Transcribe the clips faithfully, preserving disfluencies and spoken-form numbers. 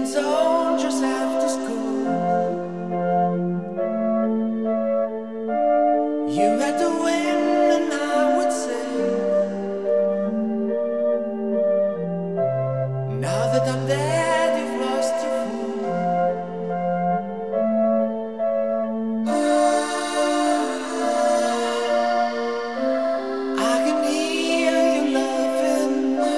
soldiers after school. You had to win, and I would say, now that I'm dead, you've lost your fool. I can hear you laughing.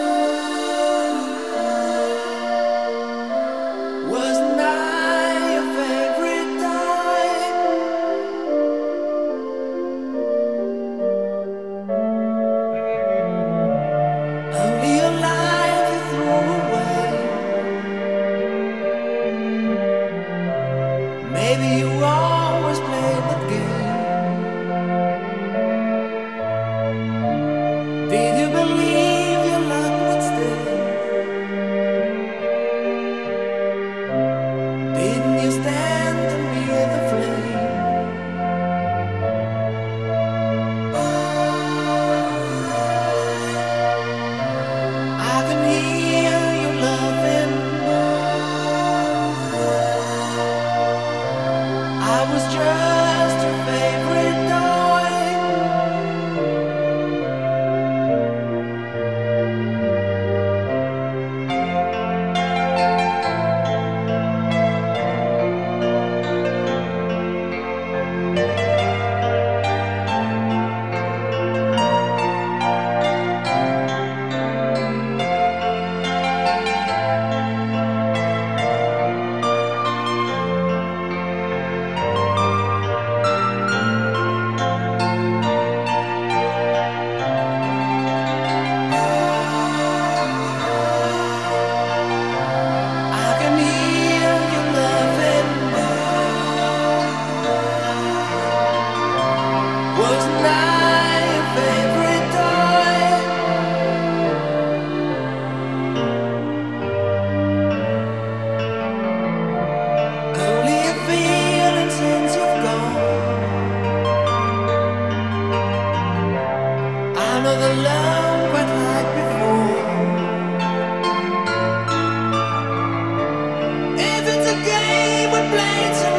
Wasn't I your favorite type? Only your life you threw away. Maybe you always played that game. Did you believe your luck would stay? Didn't you stand to near the flame? I can hear you laughing. I was just your favorite toy. I can hear you laughing. Wasn't I your favorite toy? Only a feeling since you've gone. I know the love quite like before. If it's a game we played so